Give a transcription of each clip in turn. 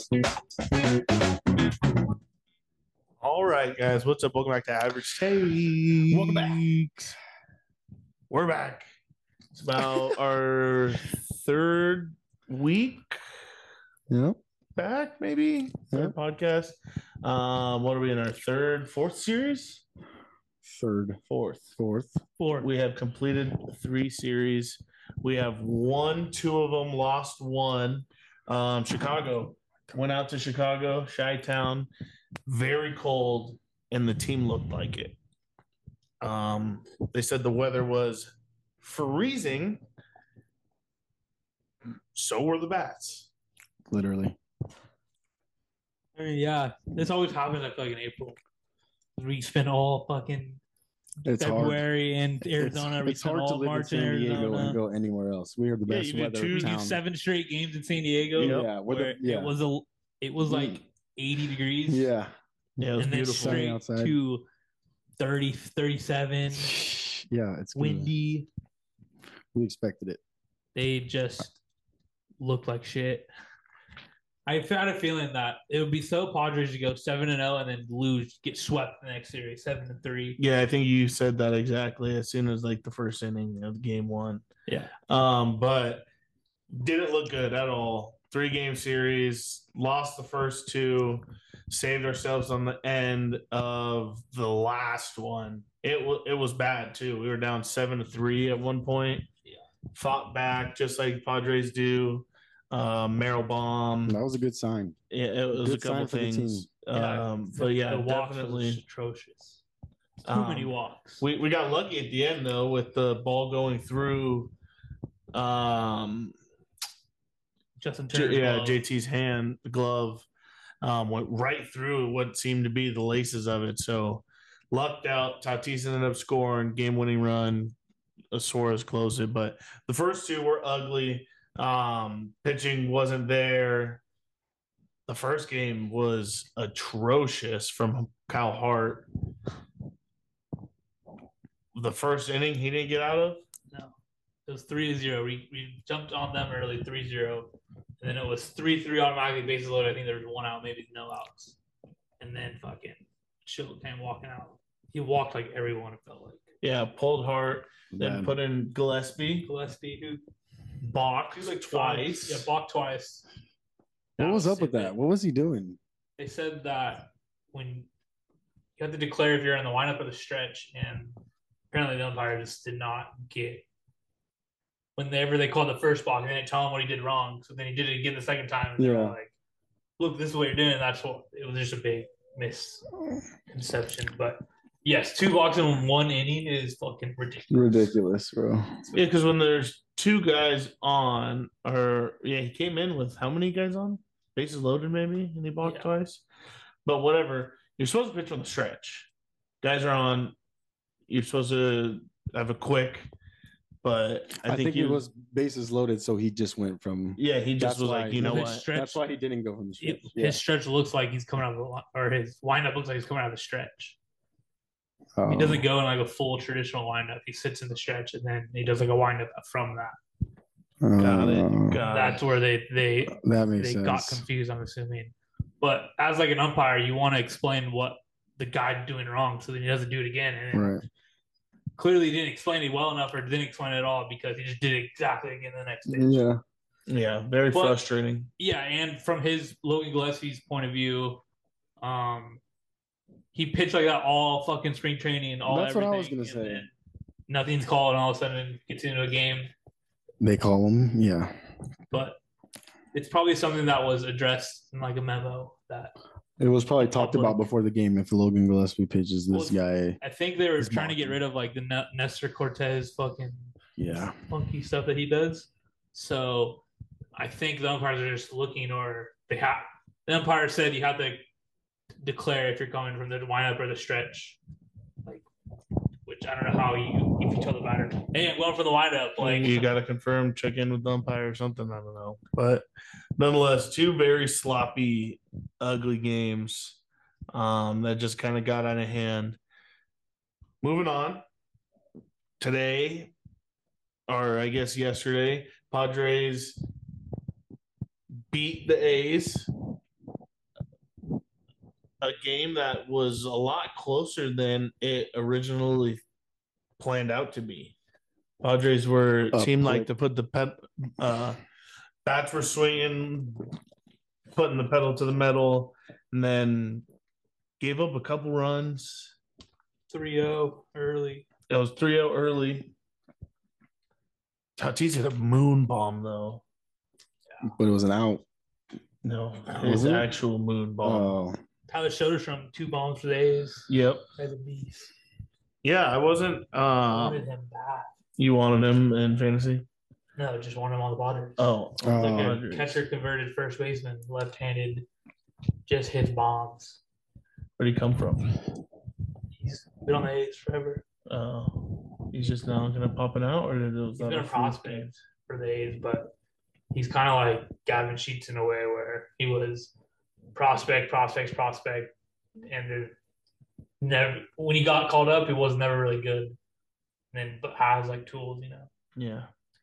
All right, guys. What's up? Welcome back to Average Takes. Welcome back. We're back. It's about our third week Yep. back, maybe. Third podcast. What are we in our fourth series? Fourth. We have completed 3 series. We have won 2 of them, lost 1. Chicago. Went out to Chicago, Chi-Town. Very cold, and the team looked like it. They said the weather was freezing. So were the bats. Literally. I mean, yeah, this always happens. I feel like in April, we spend all fucking February in Arizona. It's hard to live in San Diego and go anywhere else. We are the best weather you town. 7 straight games in San Diego. Yeah, it was like 80 degrees. Yeah, it was and beautiful. Then straight outside to 30, 37. Yeah, it's windy. We expected it. They just looked like shit. I had a feeling that it would be so Padres to go 7-0 and then lose, get swept the next series 7-3. Yeah, I think you said that exactly as soon as like the first inning of game 1. Yeah. But didn't look good at all. 3-game series, lost the first 2, saved ourselves on the end of the last one. It was bad too. We were down 7-3 at one point. Yeah. Fought back just like Padres do. Merrill bomb. That was a good sign. Yeah, it was a couple things. But yeah, the walks definitely was atrocious. Too many walks. We got lucky at the end though with the ball going through Justin Turner. JT's hand, the glove went right through what seemed to be the laces of it. So lucked out. Tatis ended up scoring game-winning run. Suarez closed it, but the first 2 were ugly. Pitching wasn't there. The first game was atrocious from Kyle Hart. The first inning he didn't get out of? No. It was 3-0. We jumped on them early, 3-0. And then it was 3-3 automatically bases loaded. I think there was 1 out, maybe no outs. And then fucking Chill came walking out. He walked like everyone, it felt like. Yeah, pulled Hart, then put in Gillespie. Who balked like twice. Yeah, balked twice. What was up with that? What was he doing? They said that when you have to declare if you're in the windup or the stretch, and apparently the umpire just did not get whenever they called the first balk, and they didn't tell him what he did wrong. So then he did it again the second time, and they were like, "Look, this is what you're doing." That's what it was. Just a big misconception, but. Yes, 2 balks in 1 inning is fucking ridiculous, bro. Yeah, because when there's 2 guys on, he came in with how many guys on? Bases loaded, maybe, and he balked twice. But whatever, you're supposed to pitch on the stretch. Guys are on. You're supposed to have a quick. But I think it was bases loaded, so he just went from. Yeah, he just was like, you know what? That's why he didn't go from the stretch. His stretch looks like he's coming out of or his windup looks like he's coming out of the stretch. He doesn't go in like a full traditional windup. He sits in the stretch and then he does like a windup from that. Got it. That's where they got confused, I'm assuming. But as like an umpire, you want to explain what the guy's doing wrong so that he doesn't do it again. And clearly he didn't explain it well enough or didn't explain it at all because he just did it exactly again the next day. Yeah, very frustrating. Yeah, and from Logan Gillespie's point of view, he pitched like that all fucking spring training and all. That's everything, what I was gonna say. Nothing's called, and all of a sudden gets into a game. They call him, yeah. But it's probably something that was addressed in like a memo that. It was probably talked about before the game. If Logan Gillespie pitches this guy, I think they were trying to get rid of like the Nestor Cortez fucking funky stuff that he does. So I think the umpires are just looking, or the umpire said you have to declare if you're coming from the windup or the stretch, like, which I don't know how if you tell the batter, hey, I'm going for the windup, like you got to confirm, check in with the umpire or something. I don't know, but nonetheless, 2 very sloppy, ugly games that just kind of got out of hand. Moving on, today, or I guess yesterday, Padres beat the A's a game that was a lot closer than it originally planned out to be. Padres seemed like to put the bats were swinging, putting the pedal to the metal, and then gave up a couple runs. 3-0 early. It was 3-0 early. Tatis hit a moon bomb though. But it was an out. No, it was actual moon bomb. Oh. Tyler Soderstrom, 2 bombs for the A's. Yep. As a beast. Yeah, I wasn't. I wanted him bad. You wanted him in fantasy? No, just wanted him on the Padres. Oh, like a catcher converted first baseman, left-handed, just hits bombs. Where'd he come from? He's been on the A's forever. He's just now going to pop it out, or he's been a prospect for the A's, but he's kind of like Gavin Sheets in a way where he was prospect, and never when he got called up, he was never really good. And then has like tools, Yeah.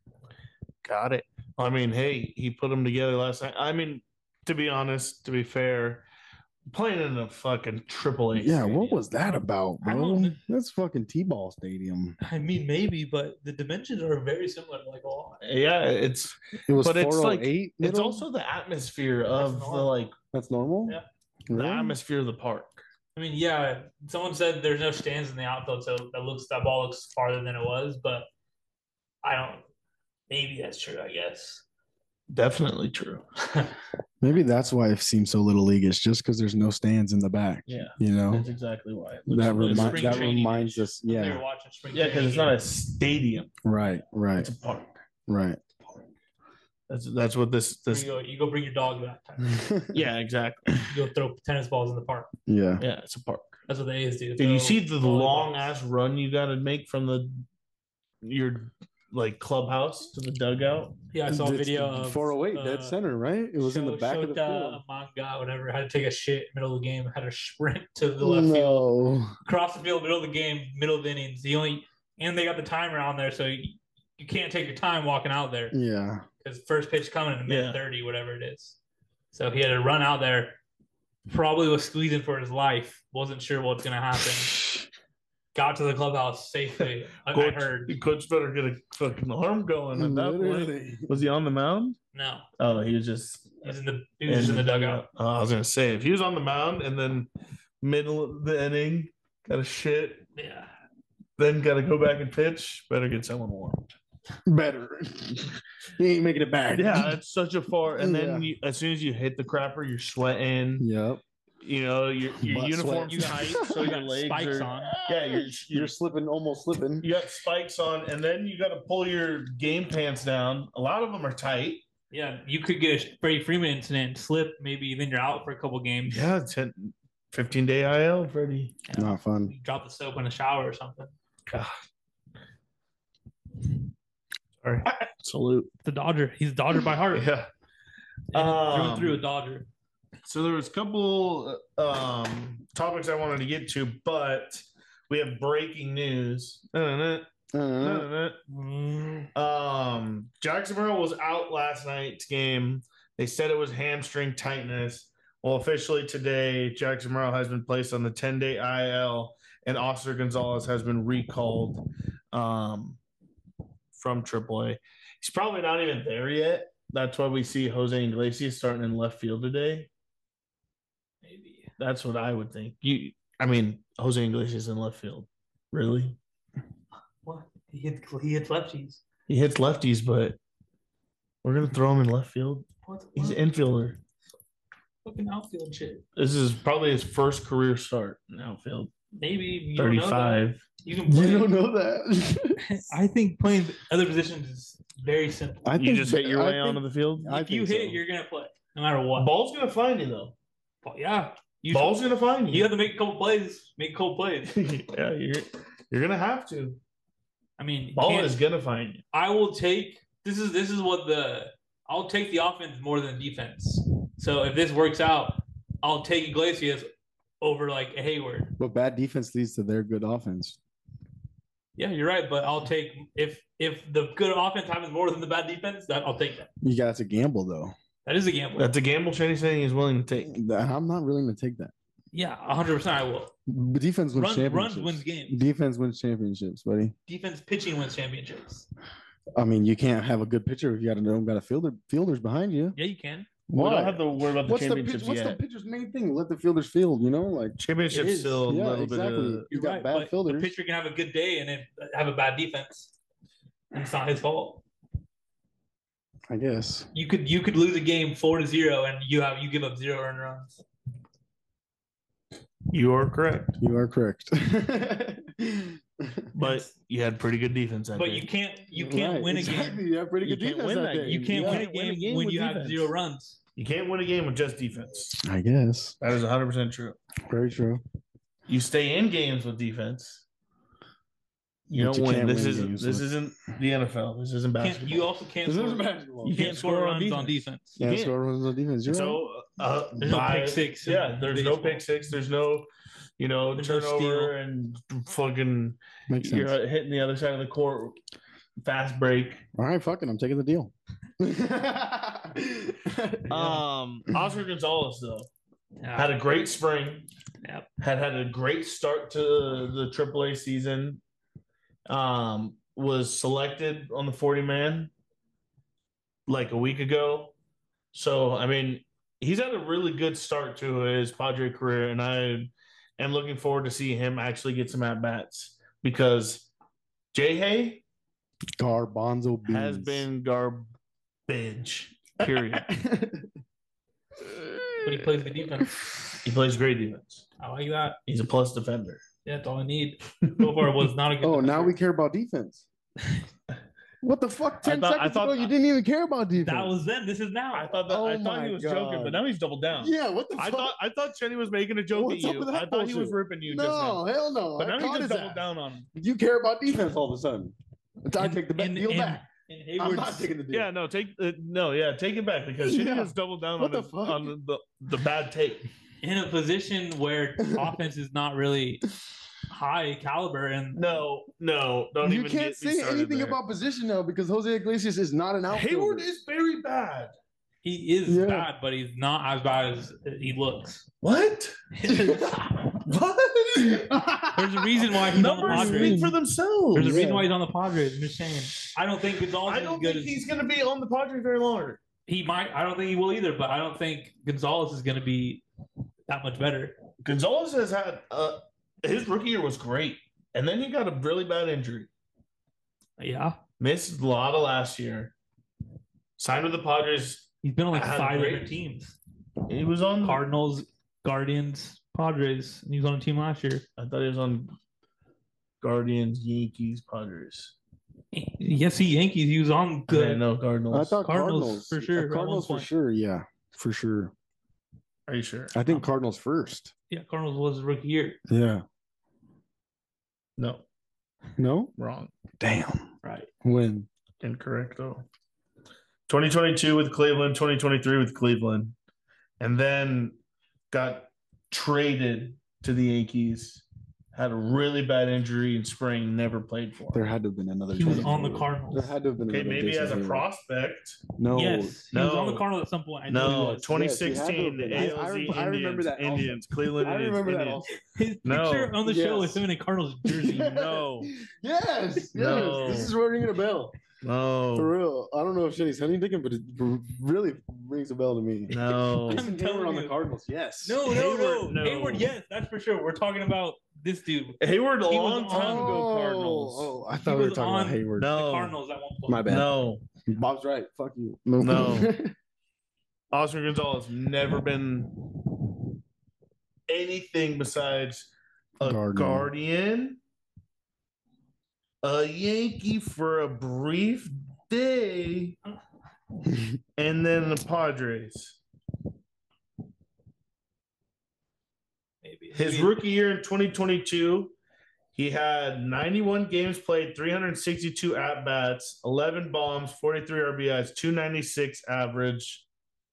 Got it. I mean, hey, he put them together last night. I mean, to be honest, to be fair, playing in a fucking AAA. Yeah, stadium. What was that about, bro? That's fucking T-ball stadium. I mean, maybe, but the dimensions are very similar, like a lot. Yeah, it was, but it's like middle? It's also the atmosphere of the like. That's normal. Yeah, the atmosphere of the park. I mean, yeah. Someone said there's no stands in the outfield, so that ball looks farther than it was. But I don't. Maybe that's true. I guess. Definitely true. Maybe that's why it seems so little leagueish, just because there's no stands in the back. Yeah, that's exactly why. That reminds us. Yeah, because it's not a stadium. Right. It's a park. Right. That's what this. You go bring your dog that time. Yeah, exactly. You go throw tennis balls in the park. Yeah, it's a park. That's what the A's do. Did you see the long ass run you got to make from your like clubhouse to the dugout? Yeah, I saw a video of 408 dead center, right? It was in the back of the field. Manga, whatever, had to take a shit middle of the game, had to sprint to the left field, across the field, middle of the game, middle of the innings. And they got the timer on there, so you can't take your time walking out there. Yeah, because first pitch coming in the mid 30, whatever it is. So he had to run out there. Probably was squeezing for his life. Wasn't sure what's gonna happen. Got to the clubhouse safely. I heard. The coach better get a fucking arm going at that point. Was he on the mound? No. Oh, he was just. He was in the dugout. I was gonna say, if he was on the mound and then middle of the inning got a shit. Yeah. Then got to go back and pitch. Better get someone warm. Better. He ain't making it back. Yeah, it's such a far. And then as soon as you hit the crapper, you're sweating. Yep. Your uniform's tight, so your legs spikes on. Yeah, you're slipping, almost slipping. You got spikes on, and then you got to pull your game pants down. A lot of them are tight. Yeah, you could get a Freddie Freeman incident and slip. Maybe then you're out for a couple games. Yeah, 15-day IL, Freddie. Yeah. Not fun. You drop the soap in the shower or something. God. Sorry. Salute. The Dodger. He's a Dodger by heart. Yeah. Through and through a Dodger. So there was a couple topics I wanted to get to, but we have breaking news. Jackson Merrill was out last night's game. They said it was hamstring tightness. Well, officially today, Jackson Merrill has been placed on the 10-day IL, and Oscar Gonzalez has been recalled from AAA. He's probably not even there yet. That's why we see Jose Iglesias starting in left field today. Maybe. That's what I would think. Jose Iglesias in left field. Really? What? He hits lefties. He hits lefties, but we're going to throw him in left field. What? He's an infielder. Fucking outfield shit. This is probably his first career start in outfield. Maybe 35. You can play. You don't know that. I think playing other positions is very simple. You just hit your way onto the field? If you hit it, you're going to play, no matter what. Ball's going to find you, though. Yeah. Ball's going to find you. You have to make a couple plays. Yeah, you're going to have to. I mean, ball is going to find you. I will take I'll take the offense more than defense. So if this works out, I'll take Iglesias over like a Hayward. But bad defense leads to their good offense. Yeah, you're right. But I'll take if the good offense happens more than the bad defense, I'll take that. You got to gamble though. That is a gamble. That's a gamble Cheney saying he's willing to take. I'm not willing to take that. Yeah, 100%. I will. Defense wins championships. Runs wins games. Defense wins championships, buddy. Defense pitching wins championships. I mean, you can't have a good pitcher if you don't got fielders behind you. Yeah, you can. Why? We don't have to worry about the championships What's the pitcher's main thing? Let the fielders field, like championships still a little bit of you got bad fielders. The pitcher can have a good day and then have a bad defense. And it's not his fault. I guess. You could lose a game 4-0 and you give up 0 earned runs. You are correct. You are correct. But you had pretty good defense that day. But you can't win a game. You have pretty good defense that day. You can't win a game when you have 0 runs. You can't win a game with just defense. I guess. That is 100% true. Very true. You stay in games with defense. You don't win. This isn't the NFL. This isn't basketball. You also can't score. You can't score runs on defense. You can't score runs on defense. So there's no pick six. Yeah, there's no pick six. There's no, turnover and fucking. You're hitting the other side of the court. Fast break. All right, fucking. I'm taking the deal. Oscar Gonzalez though had a great spring. Yep. Had a great start to the AAA season. Was selected on the 40-man like a week ago. So, I mean, he's had a really good start to his Padre career, and I am looking forward to see him actually get some at-bats because J-Hay Garbanzo beans has been garbage, period. But he plays good defense. He plays great defense. I like that. He's a plus defender. Yeah, that's all I need. So far, it was not a good. Oh, defender. Now we care about defense. What the fuck? 10 seconds ago, you didn't even care about defense. That was then. This is now. I thought he was joking, but now he's doubled down. Yeah, what the fuck? I thought Chenny was making a joke at you. I thought he was ripping you. No, hell no. But now he just doubled down on him. You care about defense all of a sudden. I take the deal back. I'm not taking the deal. Yeah, no, take it back because Chenny has doubled down on the bad take. In a position where offense is not really high caliber, and don't you can't say anything about position now because Jose Iglesias is not an outfielder. Hayward is very bad. He is bad, but he's not as bad as he looks. What? What? There's a reason why he's on the Padres. Speak for themselves. There's a reason why he's on the Padres. I'm just saying. I don't think Gonzalez. I don't think he's going to be on the Padres very long. He might. I don't think he will either. But I don't think Gonzalez is going to be that much better. Gonzalez has had his rookie year was great, and then he got a really bad injury. Yeah, missed a lot of last year. Signed with the Padres. He's been on like 5 different teams. He was on Cardinals, Guardians, Padres. And he was on a team last year. I thought he was on Guardians, Yankees, Padres. Yes, Yankees. He was on good. Yeah, no, Cardinals. I thought Cardinals for sure. Cardinals for sure. Yeah, for sure. Are you sure? I think Cardinals first. Yeah, Cardinals was rookie year. Yeah. No. Wrong. Damn. Right. When? Incorrect though. 2022 with Cleveland, 2023 with Cleveland, and then got traded to the Yankees. Had a really bad injury in spring. Never played for him. There had to have been another. He was on the Cardinals. There had to have been. Okay, maybe as a prospect. No. Yes, he was on the Cardinals at some point. 2016. The ALZ I remember that. Indians. Cleveland. I remember Indians. that also. His picture on the show is him in a Cardinals jersey. No. Yes. This is ringing a bell. No. For real. I don't know if Shenny's hunting ticket, but it really rings a bell to me. No. I'm telling on the Cardinals. Yes. No. Hayward, yes, that's for sure. We're talking about this dude. Hayward a long time ago, Cardinals. Oh, I thought we were talking about Hayward. No. The Cardinals at one point. My bad. No. Bob's right. Fuck you. No. Oscar Gonzalez never been anything besides a Guardian, a Yankee for a brief day, and then the Padres. His rookie year in 2022, he had 91 games played, 362 at-bats, 11 bombs, 43 RBIs, 296 average.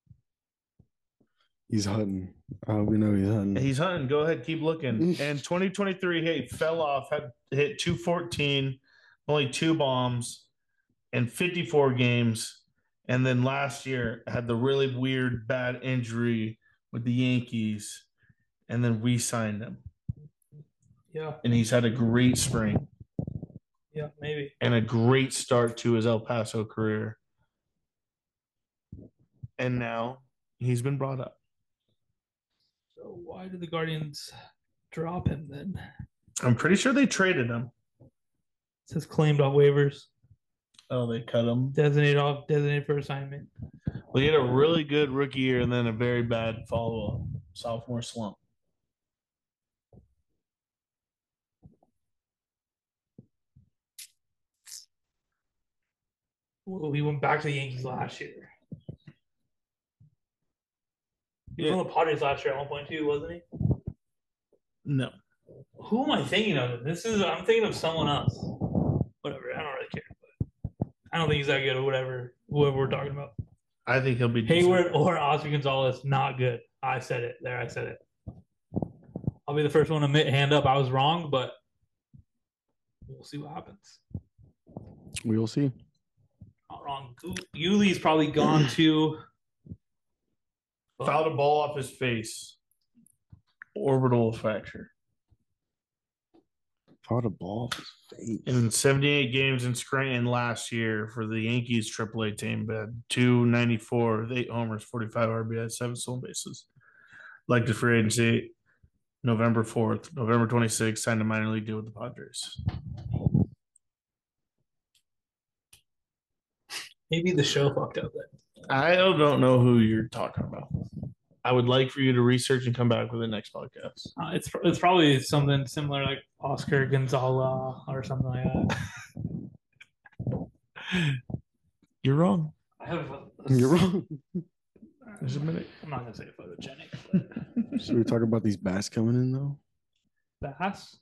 He's hunting. We know he's hunting. He's hunting. Go ahead, keep looking. And 2023, he fell off, had hit 214, only 2 bombs, and 54 games. And then last year had the really weird bad injury with the Yankees. and then we signed him. Yeah. And he's had a great spring. Yeah, maybe. And a great start to his El Paso career. And now he's been brought up. So why did the Guardians drop him then? I'm pretty sure they traded him. It says claimed off waivers. Oh, they cut him. Designated for assignment. Well, he had a really good rookie year and then a very bad follow-up sophomore slump. Well, he went back to the Yankees last year. He was on the Padres last year at 1.2, wasn't he? No. Who am I thinking of? I'm thinking of someone else. Whatever. I don't really care. But I don't think he's that good or whoever we're talking about. I think he'll be Hayward or Oscar Gonzalez, not good. I said it. There, I said it. I'll be the first one to admit, hand up, I was wrong, but we'll see what happens. We will see. Not wrong. Yuli's probably gone too. Fouled a ball off his face. Orbital fracture. Fouled a ball off his face. In 78 games in Scranton last year for the Yankees AAA team, had 294 with 8 homers, 45 RBIs, 7 stolen bases. Elected free agency November 4th. November 26th, signed a minor league deal with the Padres. Maybe the show fucked up then. I don't know who you're talking about. I would like for you to research and come back with the next podcast. It's probably something similar like Oscar Gonzalez or something like that. You're wrong. You're wrong. There's a minute. I'm not gonna say photogenic. But... Should we talk about these bats coming in though? Bass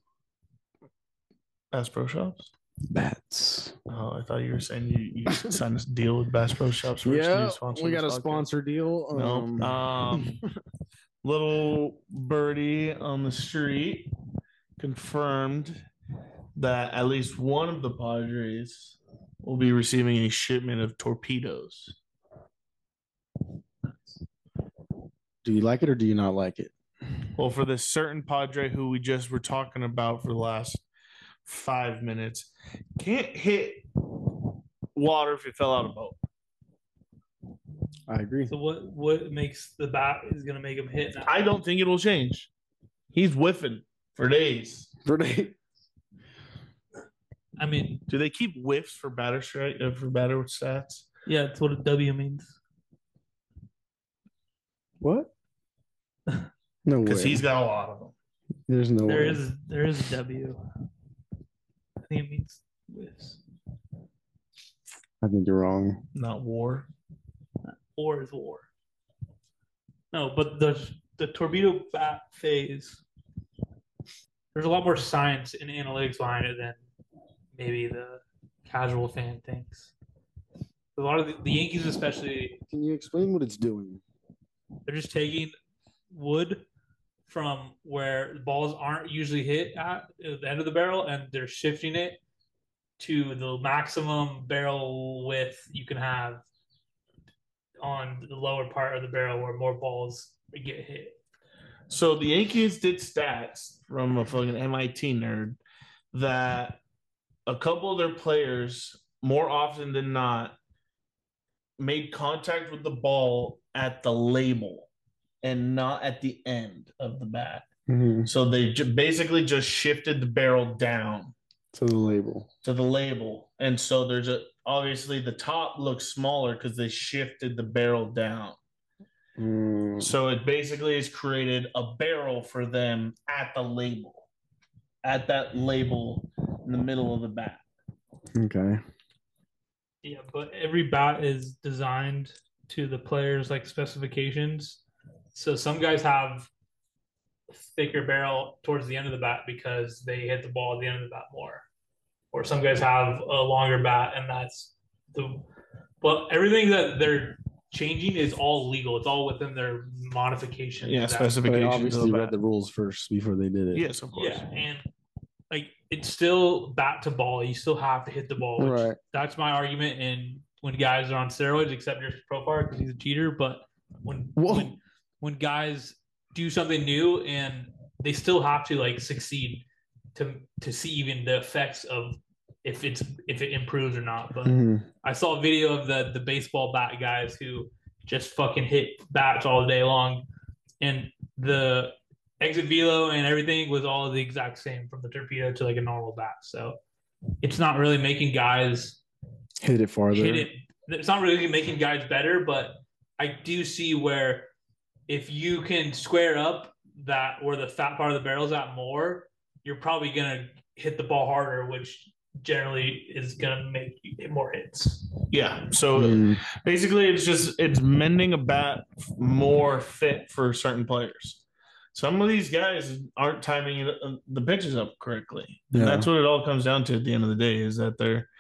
Pro Shops? Bats. Oh, I thought you were saying you signed a deal with Bass Pro Shops. Yeah, we got a sponsor deal. No. Little birdie on the street confirmed that at least one of the Padres will be receiving a shipment of torpedoes. Do you like it or do you not like it? Well, for this certain Padre who we just were talking about for the last 5 minutes, can't hit water if it fell out of a boat. I agree. So what makes the bat is going to make him hit now? I don't think it'll change. He's whiffing for days. I mean, do they keep whiffs for batter stats? Yeah, that's what a W means. What? No way. Because he's got a lot of them. There's no way. There is a W. I think it means whiffs. I think you're wrong. Not war. War is war. No, but the torpedo bat phase, there's a lot more science and analytics behind it than maybe the casual fan thinks. A lot of the Yankees especially. Can you explain what it's doing? They're just taking wood from where the balls aren't usually hit at the end of the barrel, and they're shifting it to the maximum barrel width you can have on the lower part of the barrel where more balls get hit. So the Yankees did stats from a fucking MIT nerd that a couple of their players, more often than not, made contact with the ball at the label and not at the end of the bat. Mm-hmm. So they basically just shifted the barrel down to the label. And so there's obviously the top looks smaller because they shifted the barrel down. So it basically has created a barrel for them at the label, at that label in the middle of the bat. Okay. Yeah, but every bat is designed to the players' like specifications. So some guys have a thicker barrel towards the end of the bat because they hit the ball at the end of the bat more. Or some guys have a longer bat, and that's but everything that they're changing is all legal. It's all within their modification. Yeah, specifications. They obviously read the rules first before they did it. Yes, of course. Yeah, and like it's still bat to ball. You still have to hit the ball. Right. That's my argument. And when guys are on steroids, except your Profar because he's a cheater, but when guys do something new, and they still have to like succeed to see even the effects of if it improves or not. But I saw a video of the baseball bat guys who just fucking hit bats all day long, and the exit velo and everything was all the exact same from the torpedo to like a normal bat. So it's not really making guys hit it farther. It's not really making guys better, but I do see where if you can square up that where the fat part of the barrel's at more, you're probably gonna hit the ball harder, which generally is gonna make you hit more hits. Yeah. So basically, it's mending a bat more fit for certain players. Some of these guys aren't timing the pitches up correctly. Yeah. And that's what it all comes down to at the end of the day, is that they're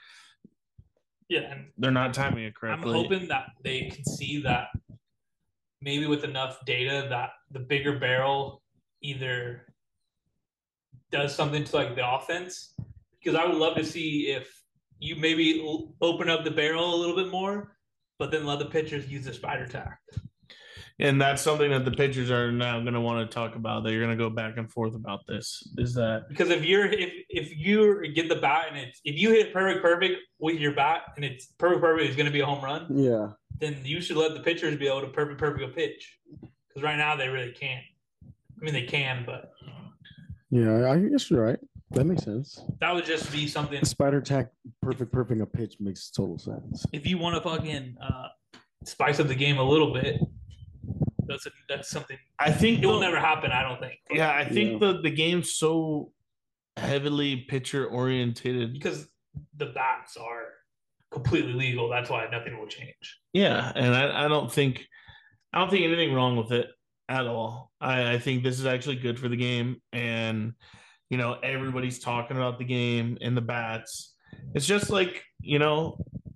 not timing it correctly. I'm hoping that they can see that maybe with enough data that the bigger barrel either does something to like the offense, because I would love to see if you maybe open up the barrel a little bit more, but then let the pitchers use the spider tack. And that's something that the pitchers are now going to want to talk about. They're going to go back and forth about this. Is that because if you get the bat and if you hit perfect with your bat and it's perfect, it's going to be a home run. Yeah. Then you should let the pitchers be able to perfect a pitch, because right now they really can't. I mean, they can, but yeah, I guess you're right. That makes sense. That would just be something. Spider tack, perfect a pitch makes total sense. If you want to fucking spice up the game a little bit, that's something. I think it will never happen. I don't think. Yeah, I think the game's so heavily pitcher orientated because the bats are completely legal. That's why nothing will change. Yeah, and I don't think anything wrong with it at all. I think this is actually good for the game, and everybody's talking about the game and the bats. It's just like, in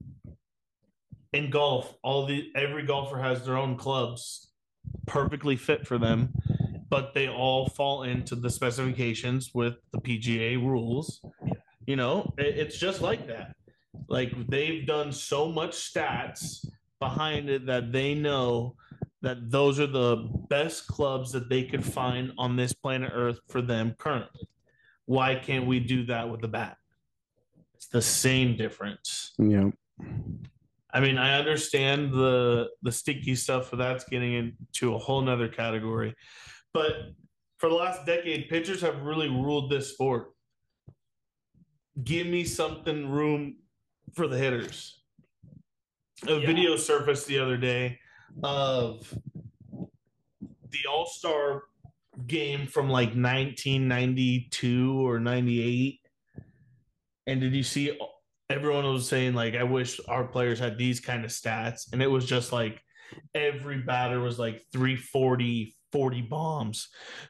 golf, every golfer has their own clubs perfectly fit for them, but they all fall into the specifications with the PGA rules. It's just like that. Like, they've done so much stats behind it that they know that those are the best clubs that they could find on this planet Earth for them currently. Why can't we do that with the bat? It's the same difference. Yeah. I mean, I understand the sticky stuff, but that's getting into a whole nother category. But for the last decade, pitchers have really ruled this sport. Give me something room for the hitters. A video surfaced the other day of the All-Star game from like 1992 or 98. And did you see everyone was saying, like, I wish our players had these kind of stats? And it was just like every batter was like 340, 40 bombs,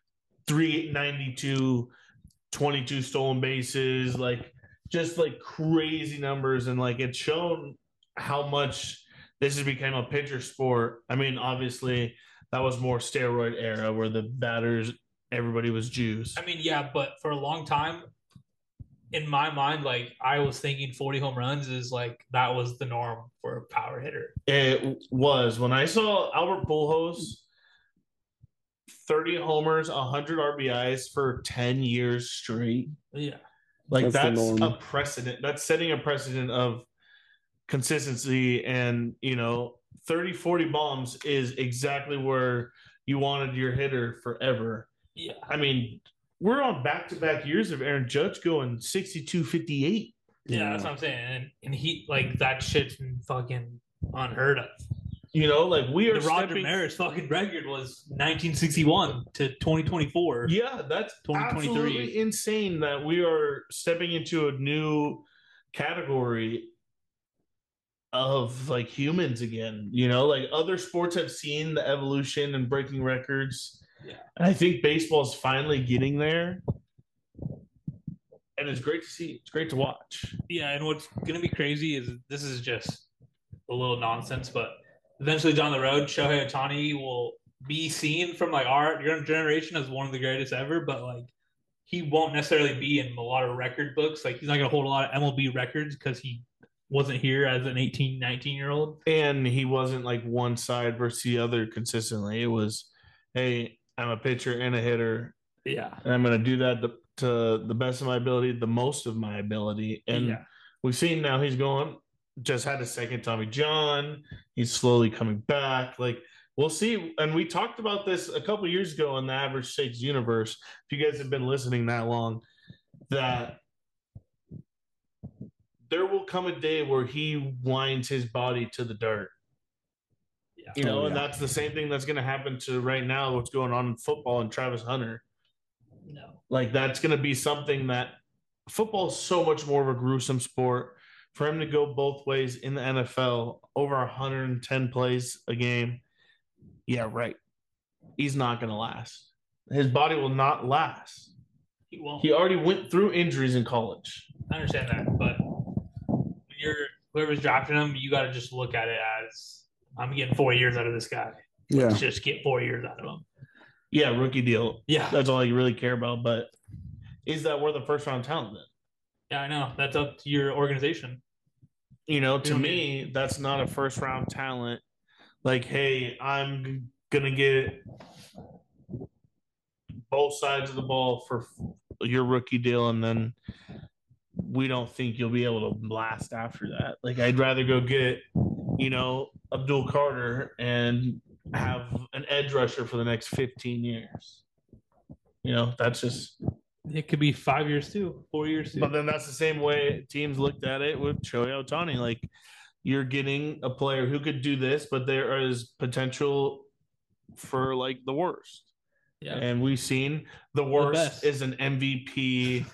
392, 22 stolen bases, like just like crazy numbers. And like it's shown how much this has become a pitcher sport. I mean, obviously that was more steroid era where the batters, everybody was Jews. I mean, yeah, but for a long time, in my mind, like I was thinking 40 home runs is like that was the norm for a power hitter. It was. When I saw Albert Pujols, 30 homers, 100 RBIs for 10 years straight. Yeah. Like that's a precedent. That's setting a precedent of consistency, and 30, 40 bombs is exactly where you wanted your hitter forever. Yeah. I mean, we're on back-to-back years of Aaron Judge going 62, 58. Yeah, that's what I'm saying. And he, like, that shit's fucking unheard of. Like we are. The Roger Maris fucking record was 1961 to 2024. Yeah, that's 2023. Absolutely insane that we are stepping into a new category of like humans again. Like other sports have seen the evolution and breaking records. Yeah, and I think baseball's finally getting there, and it's great to see. It's great to watch. Yeah, and what's gonna be crazy is this is just a little nonsense, but eventually down the road, Shohei Ohtani will be seen from like our generation as one of the greatest ever, but like he won't necessarily be in a lot of record books. Like he's not gonna hold a lot of MLB records because he wasn't here as an 18, 19-year-old. And he wasn't like one side versus the other consistently. It was, hey, I'm a pitcher and a hitter. Yeah. And I'm going to do that to the best of my ability, the most of my ability. And we've seen now he's just had a second Tommy John. He's slowly coming back. Like, we'll see. And we talked about this a couple years ago on the Average Stakes universe. If you guys have been listening that long, that there will come a day where he winds his body to the dirt. Yeah. And that's the same thing that's going to happen to right now what's going on in football and Travis Hunter. No. Like, that's going to be something that football is so much more of a gruesome sport. For him to go both ways in the NFL, over 110 plays a game, yeah, right. He's not going to last. His body will not last. He won't. He already went through injuries in college. I understand that, but when whoever's drafting him, you got to just look at it as, I'm getting 4 years out of this guy. Yeah. Let's just get 4 years out of him. Yeah, rookie deal. Yeah. That's all you really care about. But is that worth a first-round talent then? Yeah, I know. That's up to your organization. To me, that's not a first-round talent. Like, hey, I'm going to get both sides of the ball for your rookie deal, and then we don't think you'll be able to last after that. Like, I'd rather go get, Abdul Carter and have an edge rusher for the next 15 years. That's just... It could be 5 years too, 4 years too. But then that's the same way teams looked at it with Shohei Ohtani. Like, you're getting a player who could do this, but there is potential for like the worst. Yeah. And we've seen the worst is an MVP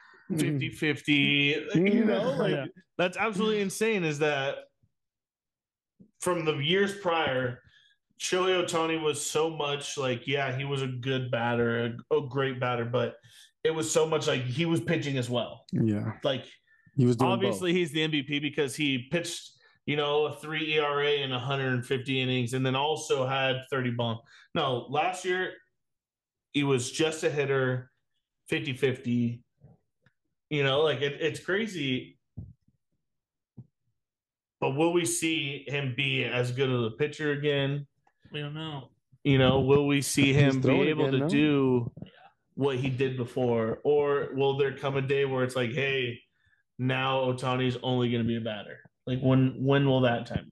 50-50. That's absolutely insane. Is that from the years prior, Shohei Ohtani was so much like, yeah, he was a good batter, a great batter, but it was so much like he was pitching as well. Yeah. Like, he was doing obviously both. He's the MVP because he pitched, a 3 ERA in 150 innings and then also had 30 bomb. No, last year he was just a hitter, 50-50. It's crazy. But will we see him be as good of a pitcher again? We don't know. Will we see him be able to do what he did before? Or will there come a day where it's like, hey, now Ohtani's only going to be a batter? Like, when will that time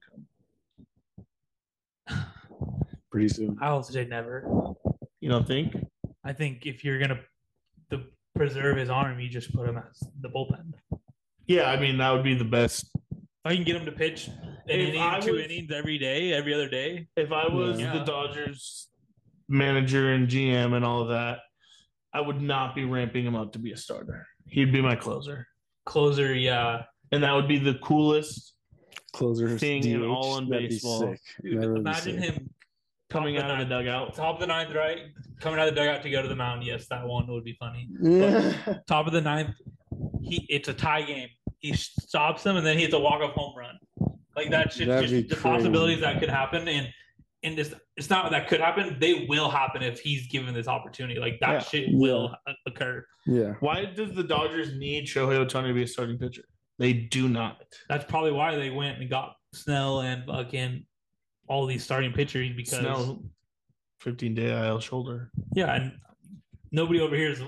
come? Pretty soon. I also say never. You don't think? I think if you're going to preserve his arm, you just put him as the bullpen. Yeah, I mean, that would be the best. I can get him to pitch two innings every day, every other day. If I was the Dodgers manager and GM and all of that, I would not be ramping him up to be a starter. He'd be my closer. Closer, yeah. And that would be the coolest closer thing in all in baseball. Dude, imagine him coming out of the dugout. Top of the ninth, right? Coming out of the dugout to go to the mound. Yes, that one would be funny. Top of the ninth, it's a tie game. He stops him, and then he hits a walk-off home run. Like, that shit, just the possibilities that could happen. And it's not that could happen. They will happen if he's given this opportunity. Like, that shit will occur. Yeah. Why does the Dodgers need Shohei Ohtani to be a starting pitcher? They do not. That's probably why they went and got Snell and fucking all these starting pitchers, because Snell, 15-day IL shoulder. Yeah, and nobody over here is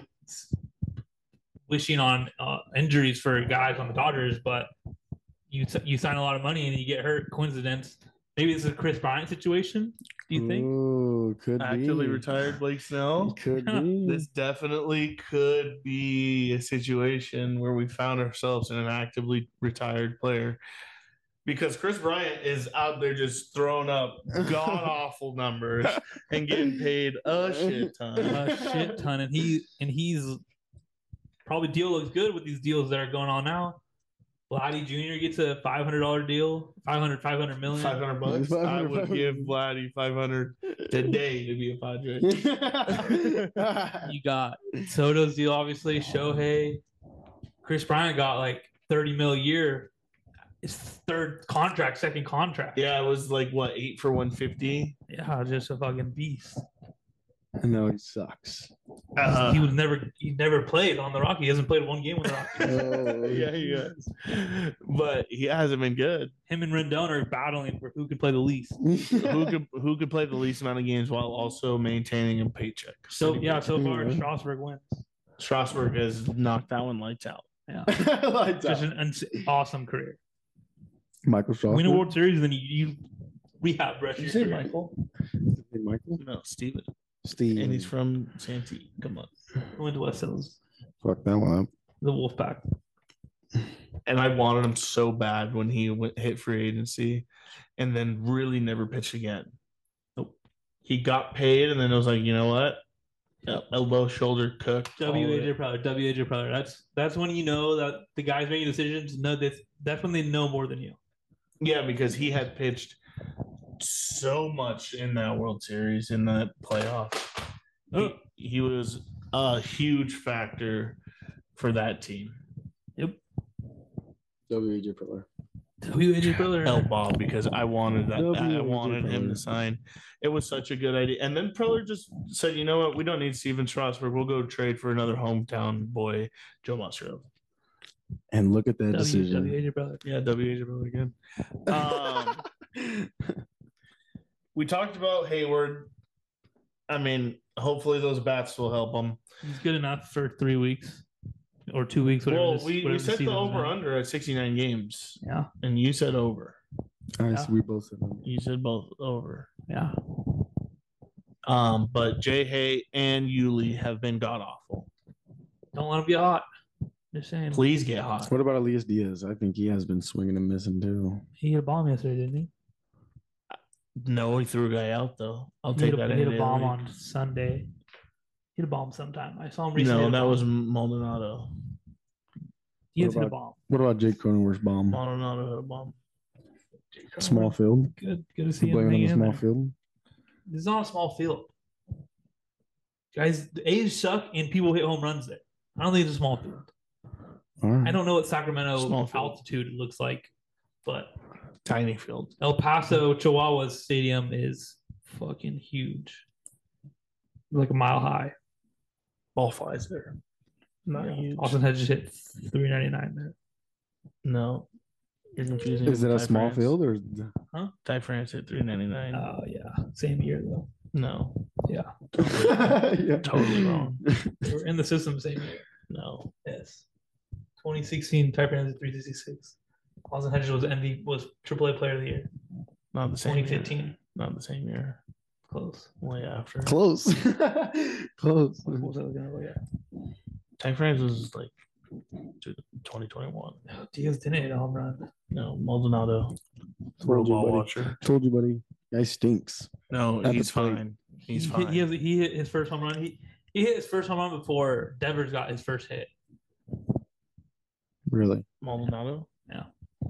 wishing on injuries for guys on the Dodgers, but you sign a lot of money and you get hurt. Coincidence? Maybe this is a Chris Bryant situation. Do you think? Ooh, could actively be retired Blake Snell? Could be. This definitely could be a situation where we found ourselves in an actively retired player, because Chris Bryant is out there just throwing up god awful numbers and getting paid a shit ton, and he's probably deal looks good with these deals that are going on now. Vladdy Jr. gets a $500 deal, $500 million. $500. I would give Vladdy $500 today to be a Padre. You got Soto's deal, obviously. Shohei, Chris Bryant got like $30 million a year. His second contract. Yeah, it was like what, 8 for $150. Yeah, just a fucking beast. I know he sucks. He never played on the Rockies. He hasn't played one game with the Rockies. Yeah, he has. But he hasn't been good. Him and Rendon are battling for who can play the least. who could play the least amount of games while also maintaining a paycheck. So far Strasburg wins. Strasburg has knocked that one lights out. Yeah. Just an awesome career. Michael Strasburg. Win a World Series, then you rehab the rest of your career. Michael? Michael? No, Steven. Steve. And he's from Santee. Come on. Went to West Hills. Fuck that one up. The Wolfpack. And I wanted him so bad when he hit free agency and then really never pitched again. Nope. He got paid and then it was like, you know what? Elbow, shoulder, cooked. WAJ Preller. That's when you know that the guys making decisions know this. That's when they know more than you. Yeah, because he had pitched so much in that World Series, in that playoff. He was a huge factor for that team. Yep. WAJ Preller. WAJ Preller. El Bob, because I wanted that. I wanted him to sign. It was such a good idea. And then Preller just said, you know what? We don't need Steven Strasburg. We'll go trade for another hometown boy, Joe Musgrove. And look at that decision. WAJ Preller. Yeah, WAJ Preller again. We talked about Hayward. I mean, hopefully those bats will help him. He's good enough for 3 weeks or 2 weeks. Well, we set the over-under at 69 games. Yeah. And you said over. We both said over. You said both over. Yeah. But Jay Hay and Yuli have been god-awful. Don't let him get hot. Just saying. Please get hot. What about Elias Diaz? I think he has been swinging and missing too. He hit a bomb yesterday, didn't he? No, he threw a guy out though. I'll take that. He hit a bomb on Sunday. He hit a bomb sometime. I saw him recently. No, that was Maldonado. He hit a bomb. What about Jake Cronenworth's bomb? Maldonado hit a bomb. Small field. Good to see him. Playing on a small field. This is not a small field. Guys, the A's suck and people hit home runs there. I don't think it's a small field. Right. I don't know what Sacramento altitude looks like, but tiny field. El Paso, Chihuahua's stadium is fucking huge. Like a mile high. Ball flies there. Not huge. Austin had just hit 399 there. No. You're confusing. Is it a small field or? Ty France hit 399. Oh, yeah. Same year, though. No. Yeah. Totally wrong. We're in the system same year. No. Yes. 2016, Ty France hit 366. Austin Hedges was AAA Player of the Year. Not the same 2015. year. Not the same year. Close. Way after. Close. Close. What was I looking at? Oh, yeah. Ty France was like 2021. Diaz didn't hit a home run. No, Maldonado. Told you, ball buddy. watcher. Told you, buddy. Guy stinks. No, he's fine. He's fine. He hit his first home run. He hit his first home run before Devers got his first hit. Really? Maldonado? Yeah.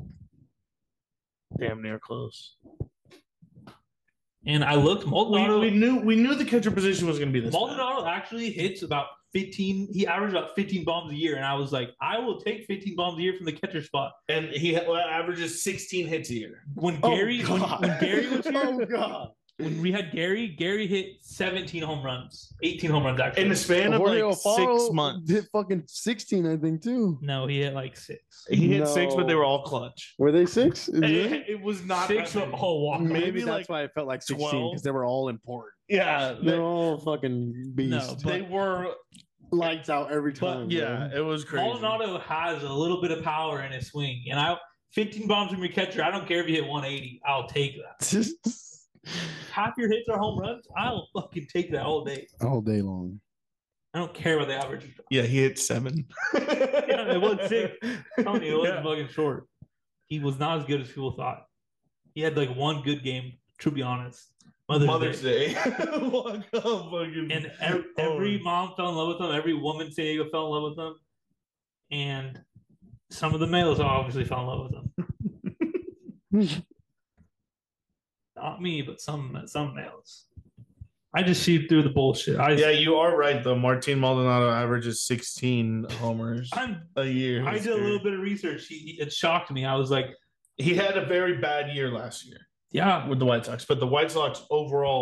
Damn near close. And I looked. Maldonado. We knew the catcher position was going to be this. Maldonado actually hits about 15. He averaged about 15 bombs a year, and I was like, I will take 15 bombs a year from the catcher spot. And he averages 16 hits a year. When Gary was here, oh god. When we had Gary hit 17 home runs, 18 home runs actually in the span of Jorge like Alfaro 6 months. Hit fucking 16, I think, too. No, he hit like 6. He hit 6, but they were all clutch. Were they 6? It was not 6 whole walk. Maybe that's why I felt like 16 because they were all important. Yeah, they're all fucking beasts. No, they were lights out every time. But yeah, it was crazy. Maldonado has a little bit of power in his swing, and 15 bombs from your catcher. I don't care if you hit 180. I'll take that. Half your hits are home runs. I'll fucking take that all day. All day long. I don't care about the average. Yeah, he hit 7. Yeah, it was 6. Tony, it was fucking short. He was not as good as people thought. He had like one good game, to be honest. Mother's Day. And every mom fell in love with him. Every woman in San Diego fell in love with him. And some of the males obviously fell in love with him. Not me, but some males. I just see through the bullshit. Yeah, you are right, though. Martin Maldonado averages 16 homers a year. I did a little bit of research. It shocked me. I was like... He had a very bad year last year. Yeah. With the White Sox. But the White Sox overall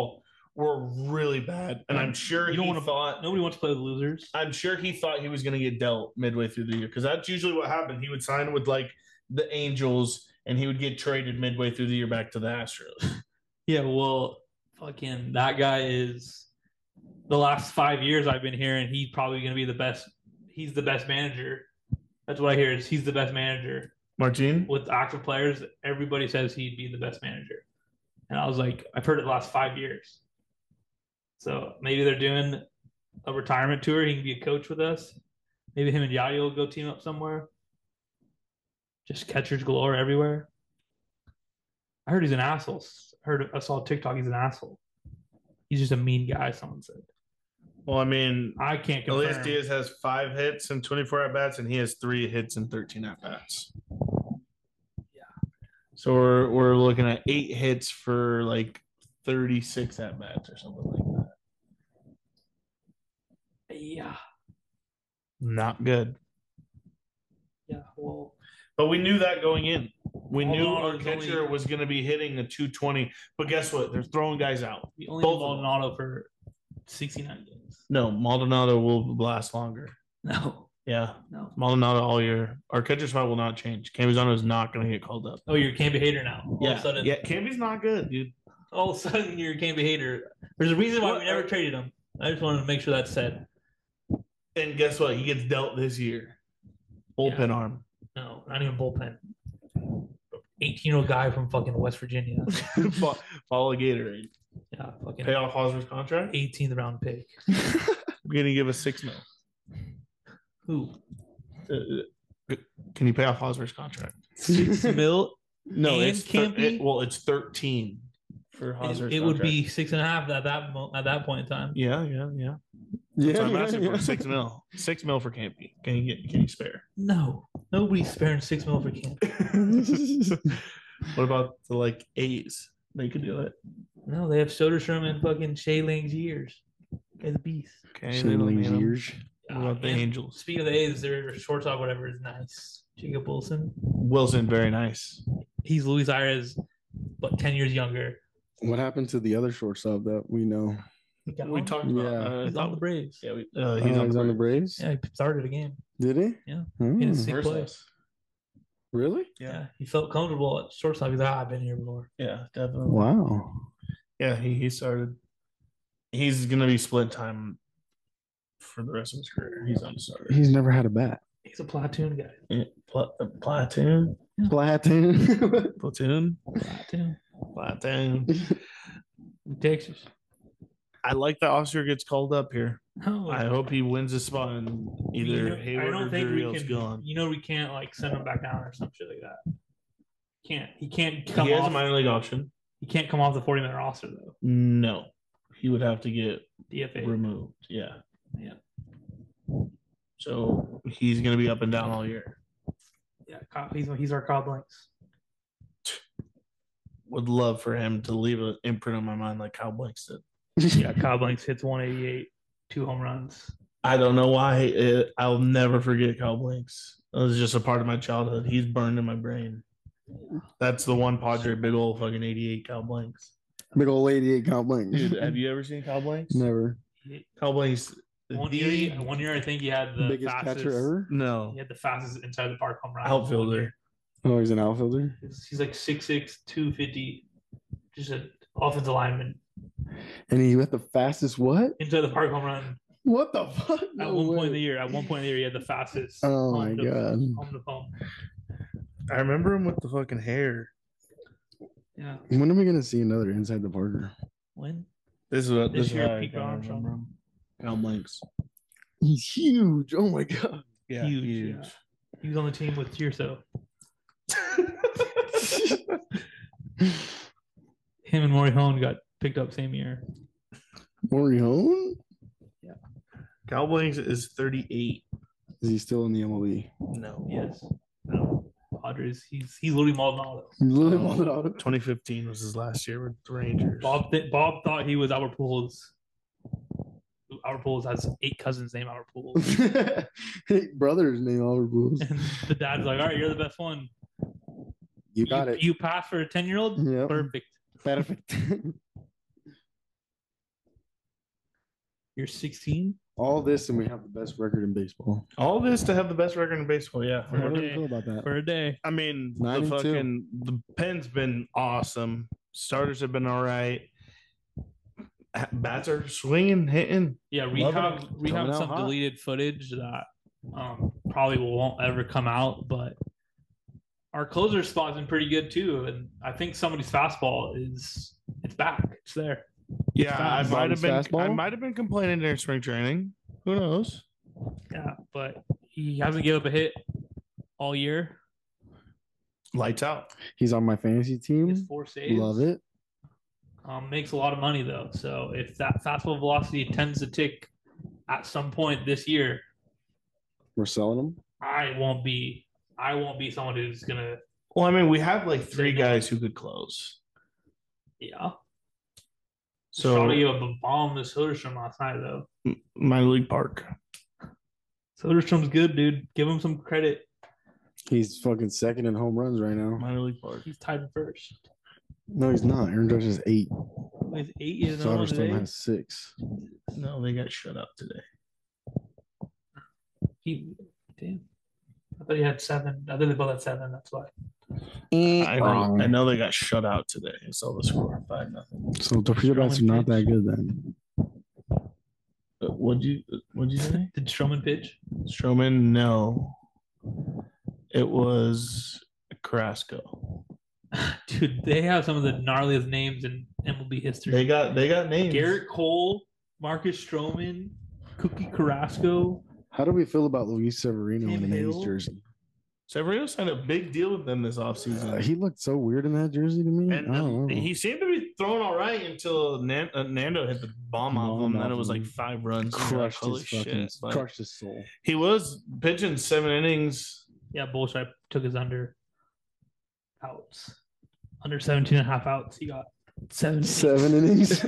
were really bad, and I'm sure nobody wants to play with losers. I'm sure he thought he was going to get dealt midway through the year because that's usually what happened. He would sign with like the Angels, and he would get traded midway through the year back to the Astros. Yeah, well, fucking that guy is the last 5 years I've been hearing he's probably going to be the best. He's the best manager. That's what I hear is he's the best manager. Martin? With active players, everybody says he'd be the best manager. And I was like, I've heard it the last 5 years. So maybe they're doing a retirement tour. He can be a coach with us. Maybe him and Yadi will go team up somewhere. Just catchers galore everywhere. I heard he's an asshole. I saw TikTok. He's an asshole. He's just a mean guy. Someone said. Well, I mean, I can't confirm. Elias Diaz has 5 hits and 24 at bats, and he has 3 hits and 13 at bats. Yeah. So we're looking at 8 hits for like 36 at bats or something like that. Yeah. Not good. Yeah. Well, but we knew that going in. We knew our catcher was going to be hitting a 220. But guess what? They're throwing guys out. We only Maldonado for 69 games. No, Maldonado will last longer. No. Yeah. No. Maldonado all year. Our catcher spot will not change. Campazano is not going to get called up. Oh, you're a Campy hater now. All yeah. Of a sudden, yeah, Campy's not good, dude. All of a sudden, you're a Campy hater. There's a reason why we never traded him. I just wanted to make sure that's said. And guess what? He gets dealt this year. Bullpen arm. No, not even bullpen. 18-year-old guy from fucking West Virginia. Follow Gatorade. Yeah, fucking pay off Hosmer's contract. 18th round pick. We're gonna give us $6 million. Who? Can you pay off Hosmer's contract? $6 million. No, it's it's 13 for Hosmer's. It would be 6.5 at that point in time. Yeah. So I'm asking for $6 million. $6 million for Campy. Can you spare? No, nobody's sparing $6 million for Campy. What about the A's? They could do it. No, they have Soderstrom and fucking Shea Lang's Guy's a beast. Okay, Shea Lang's years. What about the Angels? Speaking of the A's, their shortstop, whatever, is nice. Jacob Wilson. Very nice. He's Luis Arias, but 10 years younger. What happened to the other shortstop that we know? We talked about. He's on the Braves. Yeah, he's on the Braves. Yeah, he started a game. Did he? Yeah. He didn't see play. Really? Yeah. He felt comfortable at shortstop. He's like, I've been here before. Yeah, definitely. Wow. Yeah, he started. He's gonna be split time for the rest of his career. He's on the starter. He's never had a bat. He's a platoon guy. Yeah. Platoon. Yeah. Platoon. Texas. I like that Oscar gets called up here. Oh, I hope he wins a spot and either Hayward or Gurriel's gone. We can't send him back down or some shit like that. He can't come off. He has a minor league option. He can't come off the 40-man roster though. No. He would have to get DFA removed. Yeah. Yeah. So he's gonna be up and down all year. Yeah, he's our Kyle Blanks. Would love for him to leave an imprint on my mind like Kyle Blanks did. Yeah, Kyle Blanks hits 188, 2 home runs. I don't know why. I'll never forget Kyle Blanks. It was just a part of my childhood. He's burned in my brain. That's the one Padre, big old fucking 88 Kyle Blanks. Big old 88 Kyle Blanks. Dude, have you ever seen Kyle Blanks? Never. Kyle Blanks. One year, I think he had the biggest fastest catcher ever. No, he had the fastest inside the park home run. Outfielder. Oh, he's an outfielder. He's like 6'6", 250, just an offensive lineman. And he had the fastest what? Inside the park home run. What the fuck? At one point in the year, he had the fastest. Oh my god! Home to home. I remember him with the fucking hair. Yeah. When are we gonna see another inside the Parker? When? This year, Pete Armstrong. Kyle Blanks. He's huge. Oh my god. Yeah, huge. Yeah. He was on the team with Tirso. Him and Morihone got picked up same year. Morihone? Yeah. Kyle Blanks is 38. Is he still in the MLB? No. Yes. No. Padres. He's Louis Maldonado. 2015 was his last year with the Rangers. Bob thought he was Albert Pujols. Albert Pujols has 8 cousins named Albert Pujols. 8 brothers named Albert Pujols. And the dad's like, all right, you're the best one. You got it. You pass for a 10-year-old? Yeah. Perfect. You're 16. All this, and we have the best record in baseball. All this to have the best record in baseball. Yeah. How do you feel about that? For a day. I mean, 9-2. the pen's been awesome. Starters have been all right. Bats are swinging, hitting. Yeah, we have some deleted footage that probably won't ever come out, but our closer spot's been pretty good too, and I think somebody's fastball it's back. It's there. Yeah, I might have been complaining during spring training. Who knows? Yeah, but he hasn't given up a hit all year. Lights out. He's on my fantasy team. He has 4 saves. Love it. Makes a lot of money though. So if that fastball velocity tends to tick at some point this year, we're selling him. I won't be someone who's gonna. Well, I mean, we have like 3 guys who could close. Yeah. So probably give up a bomb to Soderstrom last night though. Minor League Park. Soderstrom's good, dude. Give him some credit. He's fucking second in home runs right now. Minor League Park. He's tied first. No, he's not. Aaron Judge is 8. He's 8. Soderstrom has 6. No, they got shut up today. Damn. I thought he had 7. I think they both had 7. That's why. I know they got shut out today. I saw the score 5-0. So torpedo bats are not that good then. What'd you say? Did Stroman pitch? Stroman, no. It was Carrasco. Dude, they have some of the gnarliest names in MLB history. They got names. Garrett Cole, Marcus Stroman, Cookie Carrasco. How do we feel about Luis Severino Tim in the A's Hill. jersey? Severino signed a big deal with them this offseason. He looked so weird in that jersey to me. And I don't know. he seemed to be throwing all right until Nando hit the bomb off him. Then it was like 5 runs. Crushed Holy shit. Crushed his soul. He was pitching 7 innings. Yeah, Bullstripe took his under outs. Under 17.5 outs. He got 7 innings.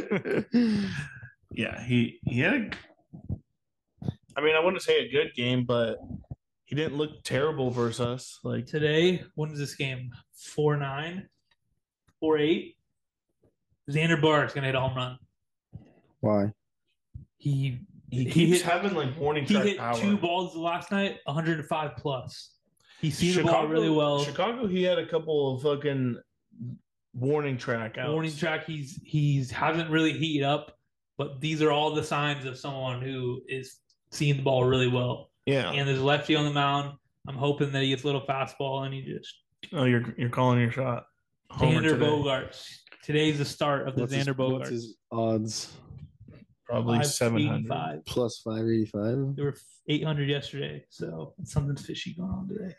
Yeah, he had I mean, I wouldn't say a good game, but he didn't look terrible versus us. Like today, when is this game? 4-9? 4-8? Xander Bogaerts gonna hit a home run. Why? He keeps having like warning track power. He hit 2 balls last night, 105 plus. He's seen the ball really well. Chicago, he had a couple of fucking warning track outs. Warning track. He's hasn't really heated up, but these are all the signs of someone who is seeing the ball really well. Yeah. And there's a lefty on the mound. I'm hoping that he gets a little fastball and he just. Oh, you're calling your shot. Xander Bogaerts. Today's the start of the Xander Bogaerts. What's his odds? Probably 700. Plus 585. They were 800 yesterday, so something's fishy going on today.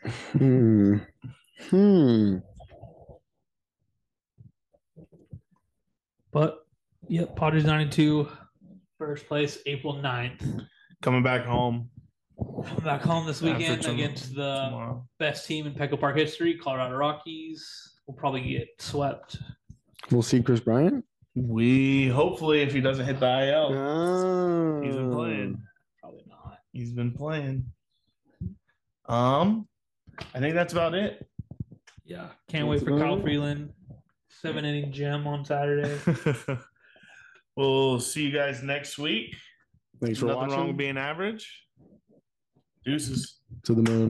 But, yep, Padres 92, first place, April 9th. Coming back home. Coming back home this weekend against the best team in Petco Park history, Colorado Rockies. We'll probably get swept. We'll see Chris Bryant. We hopefully, if he doesn't hit the IL, he's been playing. Probably not. He's been playing. I think that's about it. Yeah, can't wait for Kyle Freeland. 7-inning gem on Saturday. We'll see you guys next week. Thanks for watching. Nothing wrong with being average. Deuces. To the moon.